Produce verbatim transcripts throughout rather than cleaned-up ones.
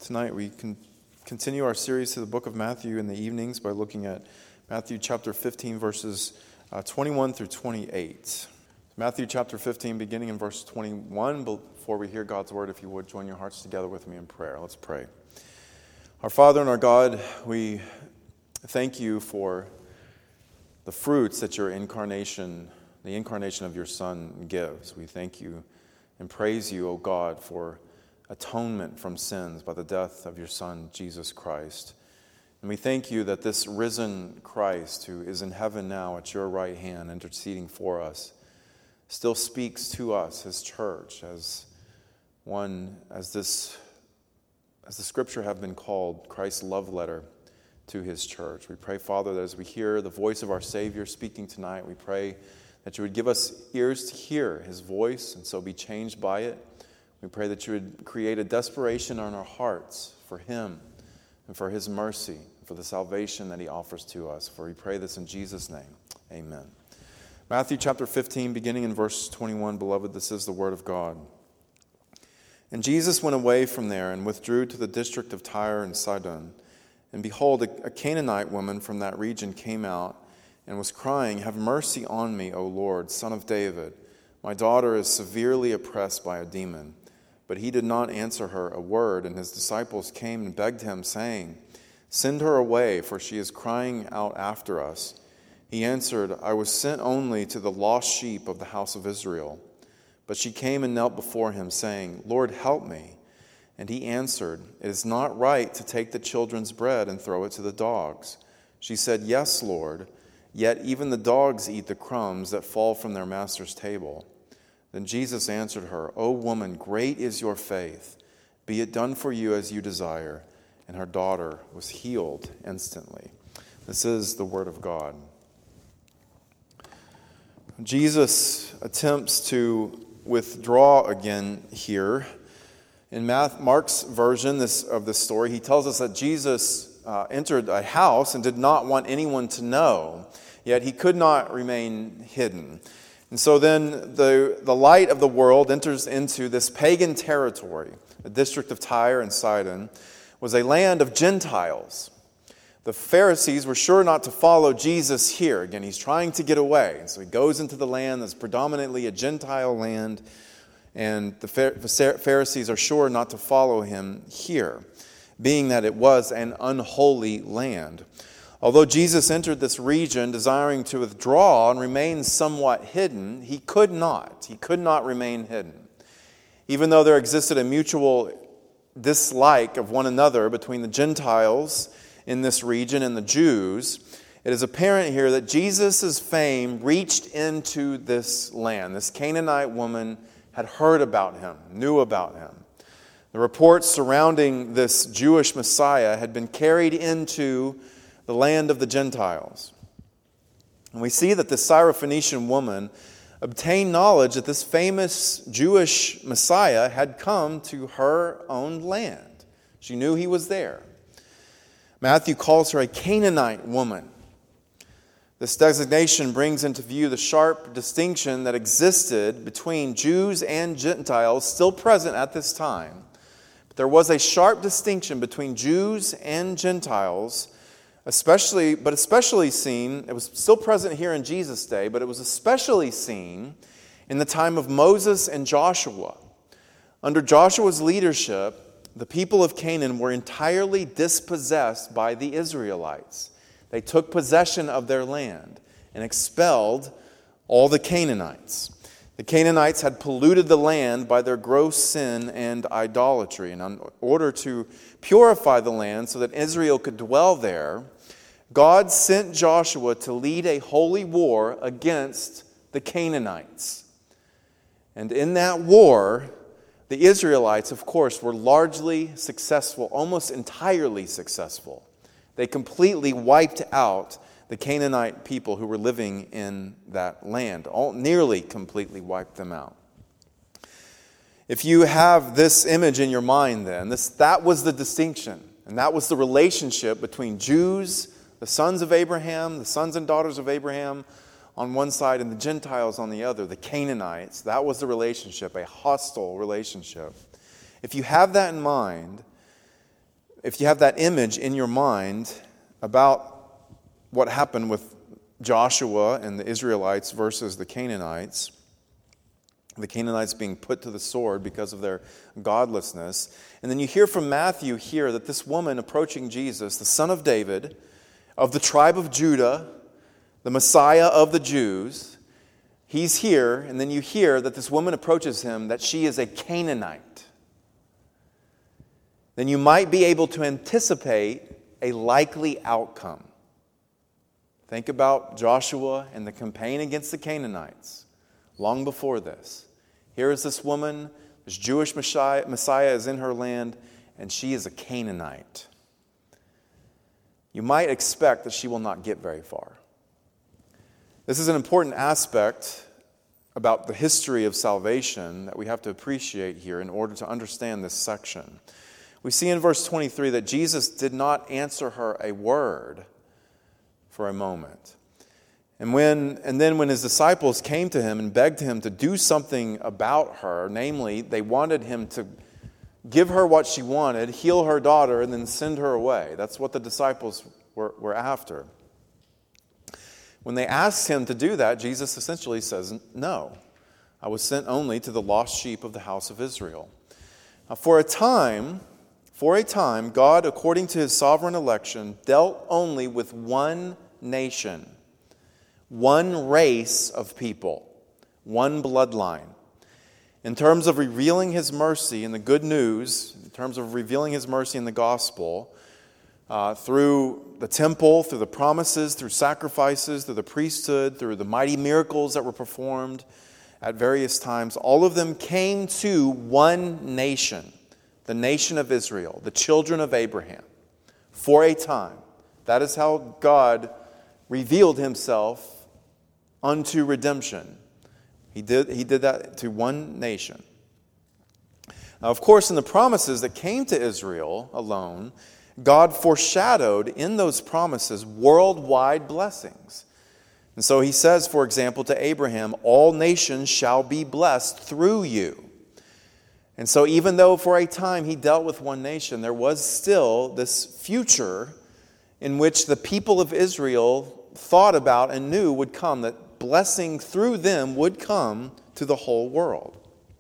Tonight we can continue our series to the book of Matthew in the evenings by looking at Matthew chapter fifteen, verses uh, twenty-one through twenty-eight. Matthew chapter fifteen, beginning in verse twenty-one. Before we hear God's word, if you would join your hearts together with me in prayer. Let's pray. Our Father and our God, we thank you for the fruits that your incarnation, the incarnation of your Son gives. We thank you and praise you, O God, for atonement from sins by the death of your Son, Jesus Christ. And we thank you that this risen Christ, who is in heaven now at your right hand, interceding for us, still speaks to us, his church, as one, as this, as the scripture have been called, Christ's love letter to his church. We pray, Father, that as we hear the voice of our Savior speaking tonight, we pray that you would give us ears to hear his voice and so be changed by it. We pray that you would create a desperation in our hearts for him and for his mercy, and for the salvation that he offers to us. For we pray this in Jesus' name. Amen. Matthew chapter fifteen, beginning in verse twenty-one, beloved, this is the word of God. And Jesus went away from there and withdrew to the district of Tyre and Sidon. And behold, a Canaanite woman from that region came out and was crying, "Have mercy on me, O Lord, Son of David. My daughter is severely oppressed by a demon." But he did not answer her a word, and his disciples came and begged him, saying, "Send her away, for she is crying out after us." He answered, "I was sent only to the lost sheep of the house of Israel." But she came and knelt before him, saying, "Lord, help me." And he answered, "It is not right to take the children's bread and throw it to the dogs." She said, "Yes, Lord, yet even the dogs eat the crumbs that fall from their master's table." Then Jesus answered her, "O woman, great is your faith. Be it done for you as you desire." And her daughter was healed instantly. This is the word of God. Jesus attempts to withdraw again here. In Mark's version this, of this story, he tells us that Jesus uh, entered a house and did not want anyone to know, yet he could not remain hidden. And so then the, the light of the world enters into this pagan territory. The district of Tyre and Sidon was a land of Gentiles. The Pharisees were sure not to follow Jesus here. Again, he's trying to get away. And so he goes into the land that's predominantly a Gentile land, and the Pharisees are sure not to follow him here, being that it was an unholy land. Although Jesus entered this region desiring to withdraw and remain somewhat hidden, he could not. He could not remain hidden. Even though there existed a mutual dislike of one another between the Gentiles in this region and the Jews, it is apparent here that Jesus' fame reached into this land. This Canaanite woman had heard about him, knew about him. The reports surrounding this Jewish Messiah had been carried into the land of the Gentiles. And we see that the Syrophoenician woman obtained knowledge that this famous Jewish Messiah had come to her own land. She knew he was there. Matthew calls her a Canaanite woman. This designation brings into view the sharp distinction that existed between Jews and Gentiles still present at this time. But there was a sharp distinction between Jews and Gentiles, Especially, but especially seen, it was still present here in Jesus' day, but it was especially seen in the time of Moses and Joshua. Under Joshua's leadership, the people of Canaan were entirely dispossessed by the Israelites. They took possession of their land and expelled all the Canaanites. The Canaanites had polluted the land by their gross sin and idolatry. And in order to purify the land so that Israel could dwell there, God sent Joshua to lead a holy war against the Canaanites. And in that war, the Israelites, of course, were largely successful, almost entirely successful. They completely wiped out the Canaanite people who were living in that land. All, nearly completely wiped them out. If you have this image in your mind then, this, that was the distinction. And that was the relationship between Jews, the sons of Abraham, the sons and daughters of Abraham on one side, and the Gentiles on the other, the Canaanites. That was the relationship, a hostile relationship. If you have that in mind, if you have that image in your mind about what happened with Joshua and the Israelites versus the Canaanites, the Canaanites being put to the sword because of their godlessness, and then you hear from Matthew here that this woman approaching Jesus, the son of David, of the tribe of Judah, the Messiah of the Jews, he's here, and then you hear that this woman approaches him, that she is a Canaanite. Then you might be able to anticipate a likely outcome. Think about Joshua and the campaign against the Canaanites long before this. Here is this woman, this Jewish Messiah, Messiah is in her land, and she is a Canaanite. You might expect that she will not get very far. This is an important aspect about the history of salvation that we have to appreciate here in order to understand this section. We see in verse twenty-three that Jesus did not answer her a word for a moment. And when and then when his disciples came to him and begged him to do something about her, namely, they wanted him to give her what she wanted, heal her daughter, and then send her away. That's what the disciples were, were after. When they asked him to do that, Jesus essentially says, no, I was sent only to the lost sheep of the house of Israel. Now, for a time, for a time, God, according to his sovereign election, dealt only with one nation, one race of people, one bloodline. In terms of revealing his mercy in the good news, in terms of revealing his mercy in the gospel, uh, through the temple, through the promises, through sacrifices, through the priesthood, through the mighty miracles that were performed at various times, all of them came to one nation, the nation of Israel, the children of Abraham, for a time. That is how God revealed himself unto redemption. He did, he did that to one nation. Now, of course, in the promises that came to Israel alone, God foreshadowed in those promises worldwide blessings. And so he says, for example, to Abraham, all nations shall be blessed through you. And so even though for a time he dealt with one nation, there was still this future in which the people of Israel thought about and knew would come, that blessing through them would come to the whole world.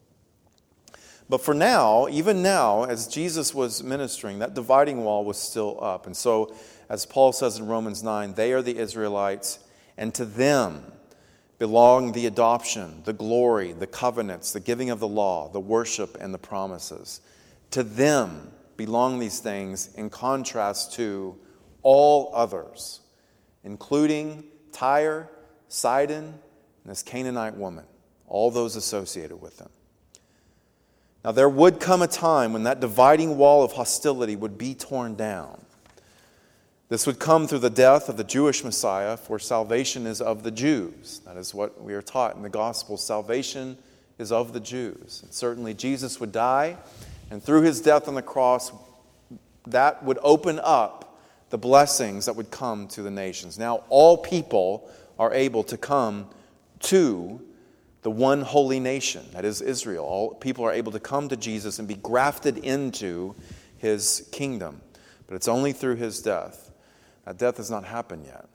But for now, even now, as Jesus was ministering, that dividing wall was still up. And so, as Paul says in Romans nine, they are the Israelites, and to them belong the adoption, the glory, the covenants, the giving of the law, the worship, and the promises. To them belong these things in contrast to all others, including Tyre, Sidon, and this Canaanite woman, all those associated with them. Now, there would come a time when that dividing wall of hostility would be torn down. This would come through the death of the Jewish Messiah, for salvation is of the Jews. That is what we are taught in the gospel. Salvation is of the Jews. And certainly Jesus would die, and through his death on the cross, that would open up the blessings that would come to the nations. Now, all people are able to come to the one holy nation, that is Israel. All people are able to come to Jesus and be grafted into his kingdom. But it's only through his death. That death has not happened yet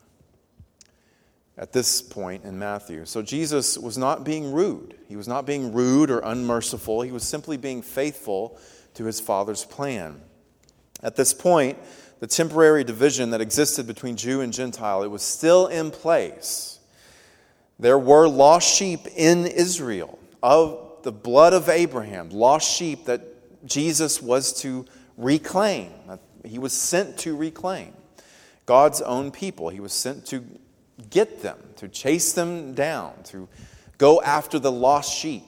at this point in Matthew. So Jesus was not being rude. He was not being rude or unmerciful. He was simply being faithful to his Father's plan. At this point, the temporary division that existed between Jew and Gentile, it was still in place. There were lost sheep in Israel of the blood of Abraham, lost sheep that Jesus was to reclaim. He was sent to reclaim God's own people. He was sent to get them, to chase them down, to go after the lost sheep.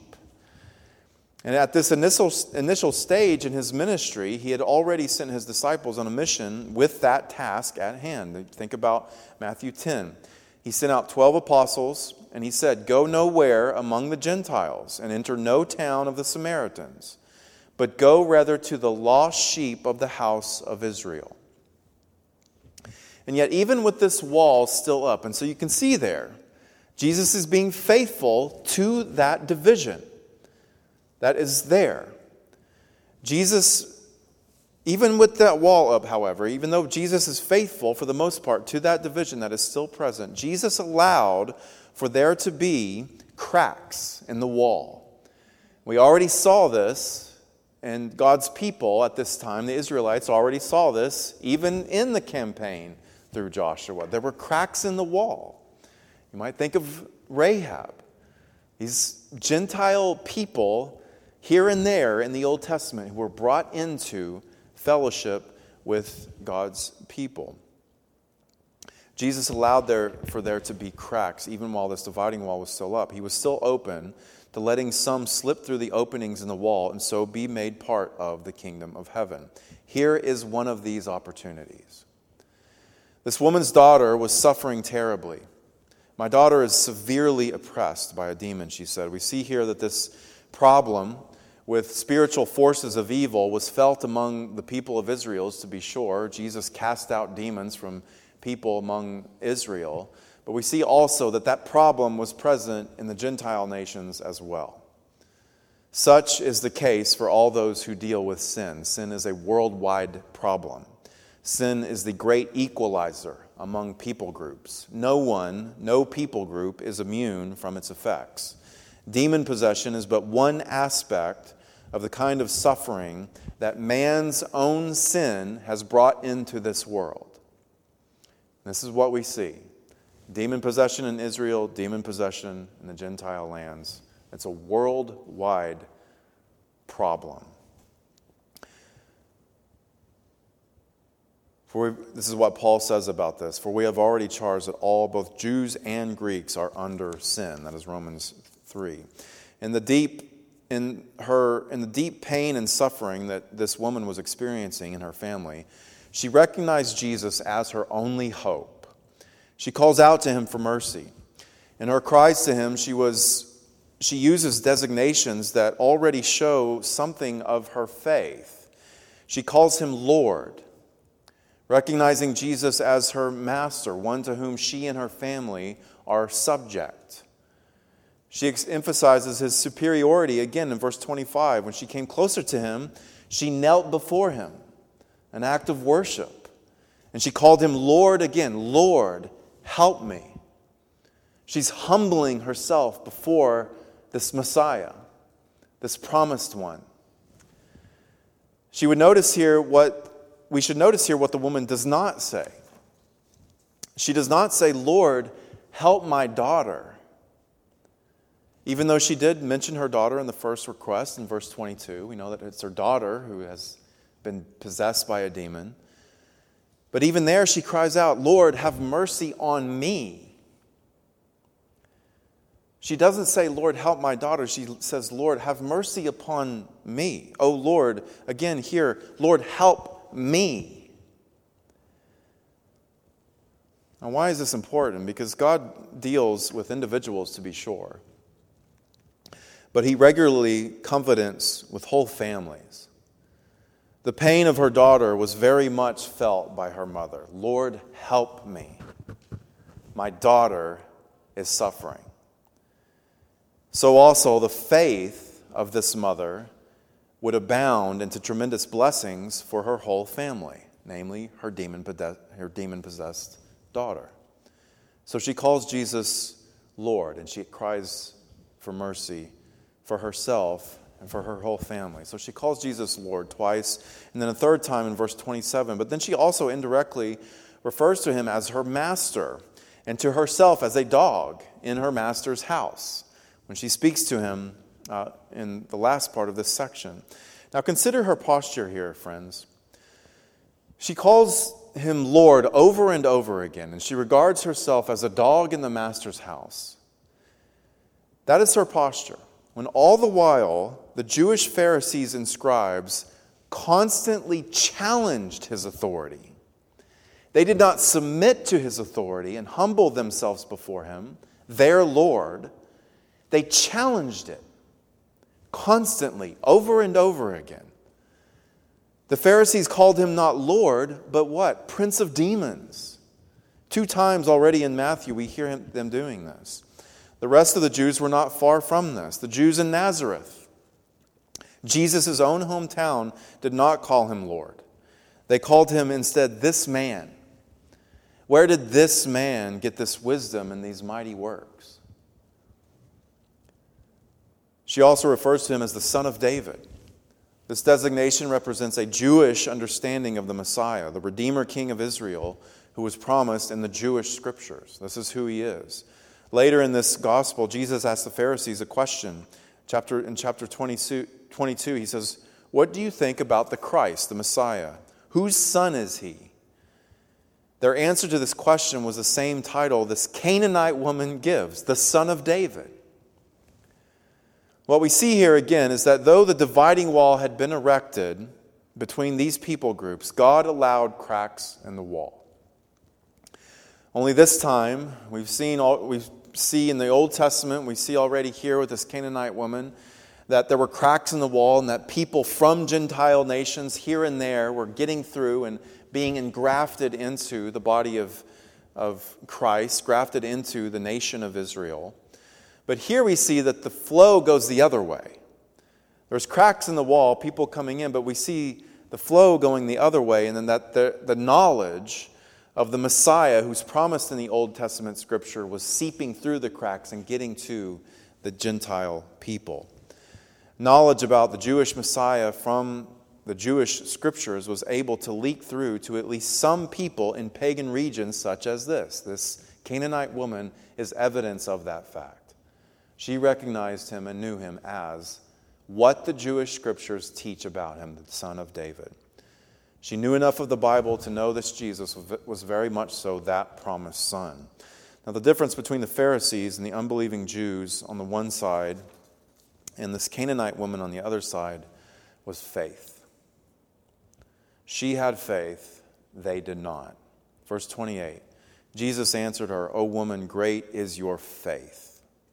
And at this initial, initial stage in his ministry, he had already sent his disciples on a mission with that task at hand. Think about Matthew ten. He sent out twelve apostles, and he said, "Go nowhere among the Gentiles, and enter no town of the Samaritans, but go rather to the lost sheep of the house of Israel." And yet, even with this wall still up, and so you can see there, Jesus is being faithful to that division that is there. Jesus Even with that wall up, however, even though Jesus is faithful for the most part to that division that is still present, Jesus allowed for there to be cracks in the wall. We already saw this, and God's people at this time, the Israelites, already saw this, even in the campaign through Joshua. There were cracks in the wall. You might think of Rahab. These Gentile people here and there in the Old Testament who were brought into fellowship with God's people. Jesus allowed there for there to be cracks even while this dividing wall was still up. He was still open to letting some slip through the openings in the wall and so be made part of the kingdom of heaven. Here is one of these opportunities. This woman's daughter was suffering terribly. My daughter is severely oppressed by a demon, she said. We see here that this problem with spiritual forces of evil was felt among the people of Israel, to be sure. Jesus cast out demons from people among Israel. But we see also that that problem was present in the Gentile nations as well. Such is the case for all those who deal with sin. Sin is a worldwide problem. Sin is the great equalizer among people groups. No one, no people group is immune from its effects. Demon possession is but one aspect of the kind of suffering that man's own sin has brought into this world. This is what we see. Demon possession in Israel, demon possession in the Gentile lands. It's a worldwide problem. For we, this is what Paul says about this. For we have already charged that all, both Jews and Greeks, are under sin. That is Romans three. In the deep, in her, in the deep pain and suffering that this woman was experiencing in her family, she recognized Jesus as her only hope. She calls out to him for mercy. In her cries to him, she was she uses designations that already show something of her faith. She calls him Lord, recognizing Jesus as her master, one to whom she and her family are subject. She emphasizes his superiority again in verse twenty-five. When she came closer to him, she knelt before him, an act of worship. And she called him Lord again. Lord, help me. She's humbling herself before this Messiah, this promised one. She would notice here what we should notice here what the woman does not say. She does not say, Lord, help my daughter. Even though she did mention her daughter in the first request in verse twenty-two. We know that it's her daughter who has been possessed by a demon. But even there she cries out, Lord, have mercy on me. She doesn't say, Lord, help my daughter. She says, Lord, have mercy upon me. Oh, Lord, again here, Lord, help me. Now, why is this important? Because God deals with individuals, to be sure. But he regularly covenants with whole families. The pain of her daughter was very much felt by her mother. Lord, help me. My daughter is suffering. So also the faith of this mother would abound into tremendous blessings for her whole family, namely her demon-possessed daughter. So she calls Jesus Lord, and she cries for mercy for herself and for her whole family. So she calls Jesus Lord twice, and then a third time in verse twenty-seven. But then she also indirectly refers to him as her master, and to herself as a dog in her master's house, when she speaks to him uh, in the last part of this section. Now consider her posture here, friends. She calls him Lord over and over again, and she regards herself as a dog in the master's house. That is her posture, when all the while the Jewish Pharisees and scribes constantly challenged his authority. They did not submit to his authority and humble themselves before him, their Lord. They challenged it constantly, over and over again. The Pharisees called him not Lord, but what? Prince of demons. Two times already in Matthew we hear him, them doing this. The rest of the Jews were not far from this. The Jews in Nazareth, Jesus' own hometown, did not call him Lord. They called him instead this man. Where did this man get this wisdom and these mighty works? She also refers to him as the Son of David. This designation represents a Jewish understanding of the Messiah, the Redeemer King of Israel, who was promised in the Jewish Scriptures. This is who he is. Later in this gospel, Jesus asked the Pharisees a question. Chapter, in chapter twenty-two, he says, "What do you think about the Christ, the Messiah? Whose son is he?" Their answer to this question was the same title this Canaanite woman gives, the Son of David. What we see here again is that though the dividing wall had been erected between these people groups, God allowed cracks in the wall. Only this time, we've seen all, we see in the Old Testament, we see already here with this Canaanite woman, that there were cracks in the wall and that people from Gentile nations here and there were getting through and being engrafted into the body of, of Christ, grafted into the nation of Israel. But here we see that the flow goes the other way. There's cracks in the wall, people coming in, but we see the flow going the other way, and then that the, the knowledge of the Messiah who's promised in the Old Testament Scripture was seeping through the cracks and getting to the Gentile people. Knowledge about the Jewish Messiah from the Jewish Scriptures was able to leak through to at least some people in pagan regions such as this. This Canaanite woman is evidence of that fact. She recognized him and knew him as what the Jewish Scriptures teach about him, the Son of David. She knew enough of the Bible to know this Jesus was very much so that promised son. Now, the difference between the Pharisees and the unbelieving Jews on the one side and this Canaanite woman on the other side was faith. She had faith, they did not. Verse twenty-eight, Jesus answered her, "O woman, great is your faith.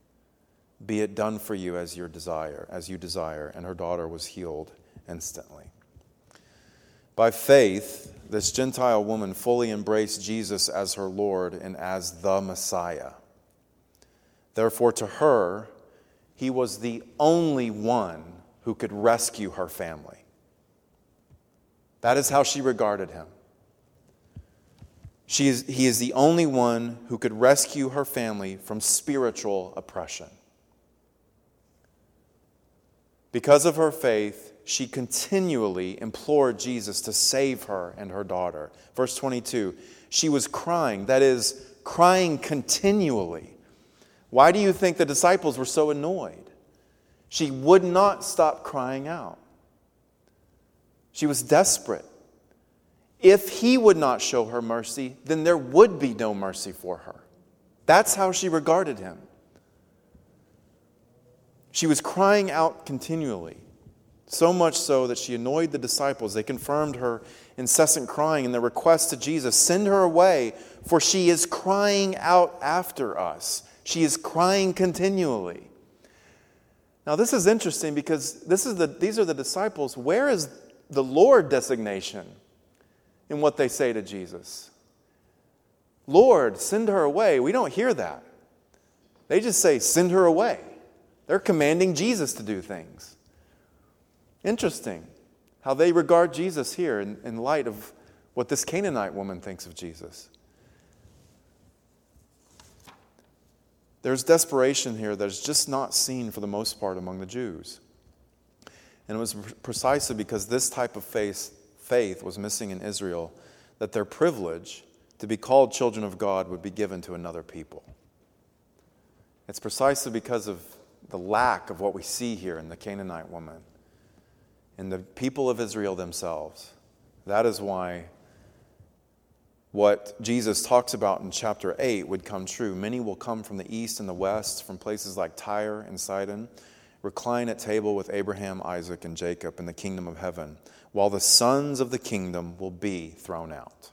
Be it done for you as your desire, as you desire." And her daughter was healed instantly. By faith, this Gentile woman fully embraced Jesus as her Lord and as the Messiah. Therefore, to her, he was the only one who could rescue her family. That is how she regarded him. She is, he is the only one who could rescue her family from spiritual oppression. Because of her faith, she continually implored Jesus to save her and her daughter. Verse twenty-two, she was crying, that is, crying continually. Why do you think the disciples were so annoyed? She would not stop crying out. She was desperate. If he would not show her mercy, then there would be no mercy for her. That's how she regarded him. She was crying out continually, so much so that she annoyed the disciples. They confirmed her incessant crying and their request to Jesus, "Send her away, for she is crying out after us." She is crying continually. Now this is interesting because this is the, these are the disciples. Where is the Lord designation in what they say to Jesus? Lord, send her away. We don't hear that. They just say, send her away. They're commanding Jesus to do things. Interesting how they regard Jesus here in, in light of what this Canaanite woman thinks of Jesus. There's desperation here that is just not seen for the most part among the Jews. And it was precisely because this type of faith, faith was missing in Israel that their privilege to be called children of God would be given to another people. It's precisely because of the lack of what we see here in the Canaanite woman, in the people of Israel themselves. That is why what Jesus talks about in chapter eight would come true. Many will come from the east and the west, from places like Tyre and Sidon, recline at table with Abraham, Isaac, and Jacob in the kingdom of heaven, while the sons of the kingdom will be thrown out.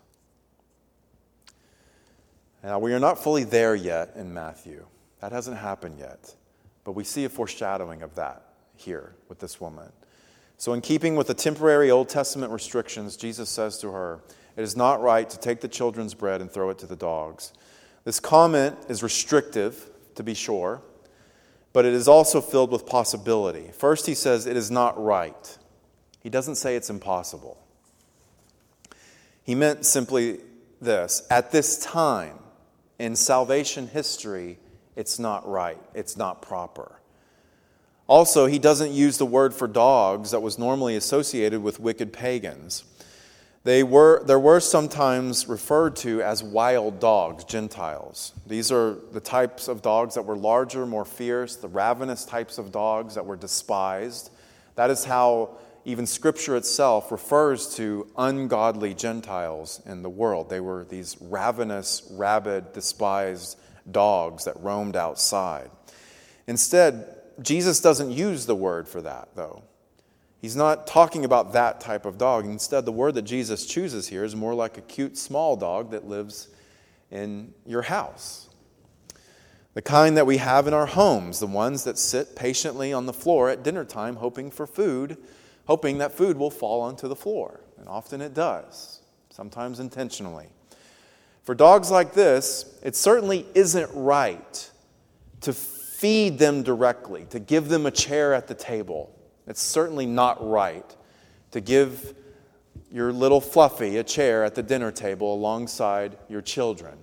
Now, we are not fully there yet in Matthew. That hasn't happened yet. But we see a foreshadowing of that here with this woman. So in keeping with the temporary Old Testament restrictions, Jesus says to her, "It is not right to take the children's bread and throw it to the dogs." This comment is restrictive, to be sure, but it is also filled with possibility. First, he says it is not right. He doesn't say it's impossible. He meant simply this: at this time in salvation history, it's not right, it's not proper. Also, he doesn't use the word for dogs that was normally associated with wicked pagans. They were, there were sometimes referred to as wild dogs, Gentiles. These are the types of dogs that were larger, more fierce, the ravenous types of dogs that were despised. That is how even Scripture itself refers to ungodly Gentiles in the world. They were these ravenous, rabid, despised dogs that roamed outside. Instead, Jesus doesn't use the word for that, though. He's not talking about that type of dog. Instead, the word that Jesus chooses here is more like a cute small dog that lives in your house. The kind that we have in our homes, the ones that sit patiently on the floor at dinner time hoping for food, hoping that food will fall onto the floor. And often it does, sometimes intentionally. For dogs like this, it certainly isn't right to feed them directly, to give them a chair at the table. It's certainly not right to give your little Fluffy a chair at the dinner table alongside your children.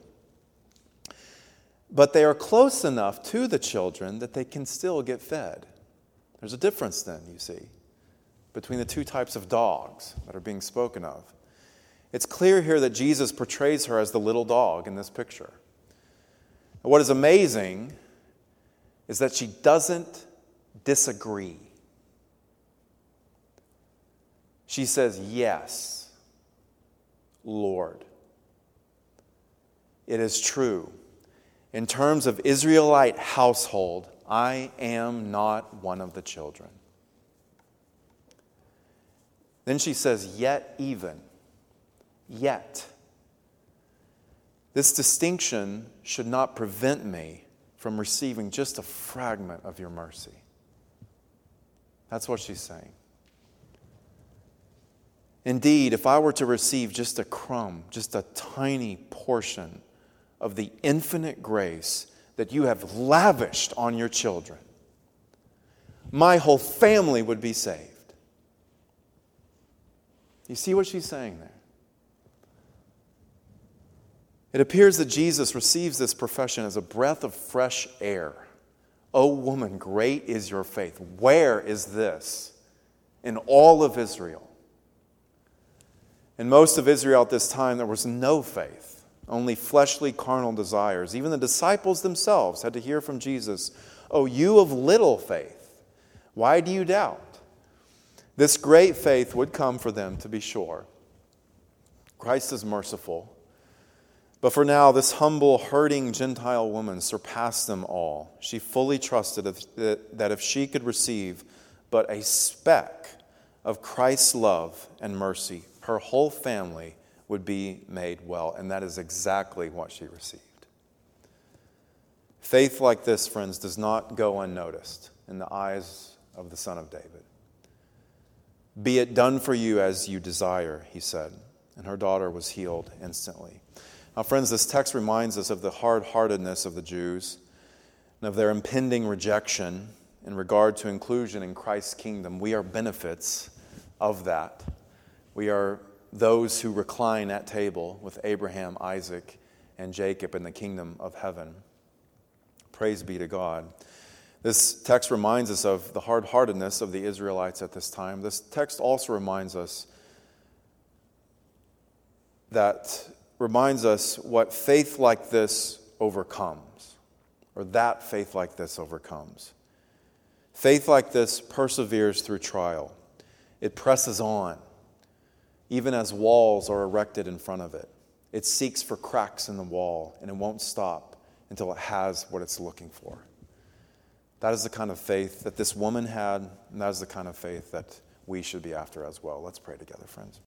But they are close enough to the children that they can still get fed. There's a difference then, you see, between the two types of dogs that are being spoken of. It's clear here that Jesus portrays her as the little dog in this picture. And what is amazing is that she doesn't disagree. She says, "Yes, Lord." It is true. In terms of Israelite household, I am not one of the children. Then she says, "Yet even." Yet. This distinction should not prevent me from receiving just a fragment of your mercy. That's what she's saying. Indeed, if I were to receive just a crumb, just a tiny portion of the infinite grace that you have lavished on your children, my whole family would be saved. You see what she's saying there? It appears that Jesus receives this profession as a breath of fresh air. "O woman, great is your faith." Where is this in all of Israel? In most of Israel at this time, there was no faith, only fleshly, carnal desires. Even the disciples themselves had to hear from Jesus, "O you of little faith, why do you doubt?" This great faith would come for them, to be sure. Christ is merciful. But for now, this humble, hurting Gentile woman surpassed them all. She fully trusted that if she could receive but a speck of Christ's love and mercy, her whole family would be made well. And that is exactly what she received. Faith like this, friends, does not go unnoticed in the eyes of the Son of David. "Be it done for you as you desire," he said. And her daughter was healed instantly. Now, friends, this text reminds us of the hard-heartedness of the Jews and of their impending rejection in regard to inclusion in Christ's kingdom. We are benefits of that. We are those who recline at table with Abraham, Isaac, and Jacob in the kingdom of heaven. Praise be to God. This text reminds us of the hard-heartedness of the Israelites at this time. This text also reminds us that reminds us what faith like this overcomes, or that faith like this overcomes. Faith like this perseveres through trial. It presses on, even as walls are erected in front of it. It seeks for cracks in the wall, and it won't stop until it has what it's looking for. That is the kind of faith that this woman had, and that is the kind of faith that we should be after as well. Let's pray together, friends.